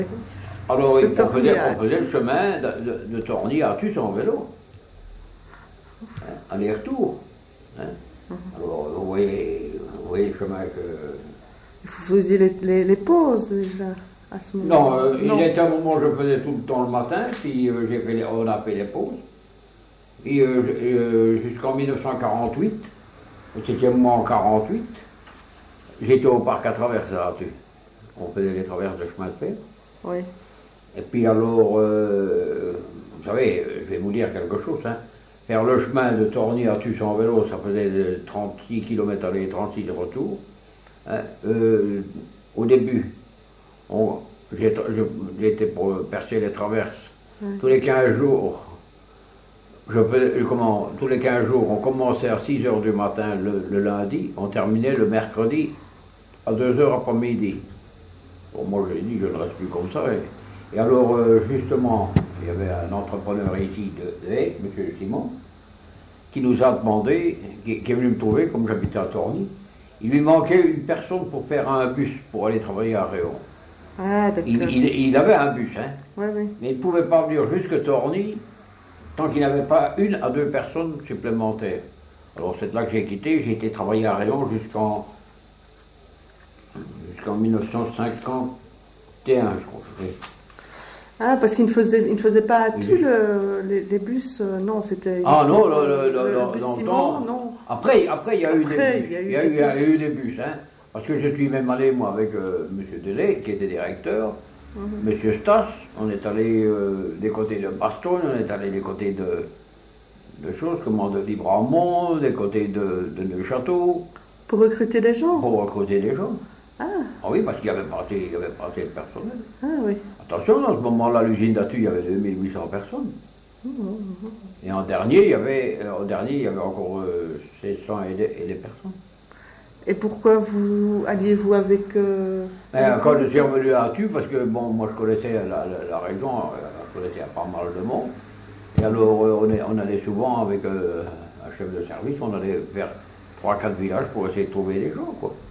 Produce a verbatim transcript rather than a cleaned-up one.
Alors, De on Torny faisait, à on faisait le chemin de, de, de Torny à Tus en vélo. Hein, aller-retour. Hein. Alors, vous voyez, vous voyez le chemin que... Vous faisiez les, les, les pauses déjà à ce moment-là? Non, euh, il y a un moment où je faisais tout le temps le matin, puis euh, j'ai fait les, on a fait les pauses. Et euh, euh, jusqu'en mille neuf cent quarante-huit, c'était moi en quarante-huit, j'étais au parc à traverser là-dessus. On faisait les traverses de chemin de fer. Oui. Et puis alors, euh, vous savez, je vais vous dire quelque chose, hein. Faire le chemin de Torny à Tus en vélo, ça faisait de trente-six kilomètres aller, trente-six de retour. Hein. Euh, au début, j'étais pour percer les traverses. Oui. Tous les quinze jours, je faisais, comment, tous les quinze jours, on commençait à six heures du matin le, le lundi, on terminait le mercredi à deux heures après-midi. Bon, moi j'ai dit, je ne reste plus comme ça. Et, et alors, euh, justement, il y avait un entrepreneur ici de, de Haye, M. Simon, qui nous a demandé, qui, qui est venu me trouver, comme j'habitais à Torny. Il lui manquait une personne pour faire un bus pour aller travailler à Réon. Ah, d'accord. Il, il, il avait un bus, hein. Oui, oui. Mais il ne pouvait pas venir jusque Torny tant qu'il n'avait pas une à deux personnes supplémentaires. Alors c'est là que j'ai quitté, j'ai été travailler à Réon jusqu'en jusqu'en mille neuf cent cinquante et un, je crois. Ah, parce qu'il ne faisait, il ne faisait pas à tu le, les, les bus, euh, non, c'était... Ah non, le, le, le, le, le bus dans le Simon, temps, non. Après, après, il y a eu des Après, bus. il y a eu Il y a des eu, il y a bus. eu des bus, hein. Parce que je suis même allé, moi, avec euh, M. Delay, qui était directeur, Mhm. M. Stas, on est allé euh, des côtés de Bastogne, on est allé des côtés de, de choses, comment, de Libramont, des côtés de, de Neuchâteau, Pour recruter des gens. pour recruter des gens. Ah, Ah oui, parce qu'il n'y avait pas assez, il y avait pas assez de personnel. ah oui. Attention, dans ce moment-là, l'usine d'Atu, il y avait deux mille huit cents personnes. Mhm, mhm. Et en dernier, il y avait, euh, au dernier, il y avait encore euh, seize cents et des, et des personnes. Et pourquoi vous alliez-vous avec... Euh, Ben, quand je suis revenu à Atu, parce que bon, moi je connaissais la, la, la région, euh, je connaissais pas mal de monde. Et alors euh, on, est, on allait souvent avec euh, un chef de service, on allait vers trois quatre villages pour essayer de trouver des gens, quoi.